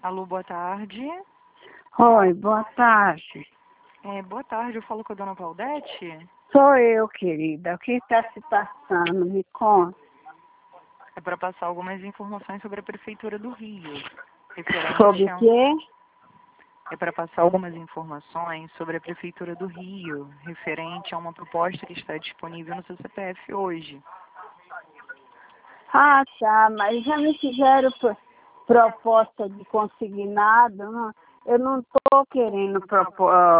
Alô, boa tarde. Oi, boa tarde. Boa tarde, eu falo com a dona Valdete. Sou eu, querida. O que está se passando? Me conta. É para passar algumas informações sobre a Prefeitura do Rio. Referente Sobre o a... quê? É para passar algumas informações sobre a Prefeitura do Rio, referente a uma proposta que está disponível no seu CPF hoje. Ah, tá, mas já me fizeram proposta de consignado. Eu não estou querendo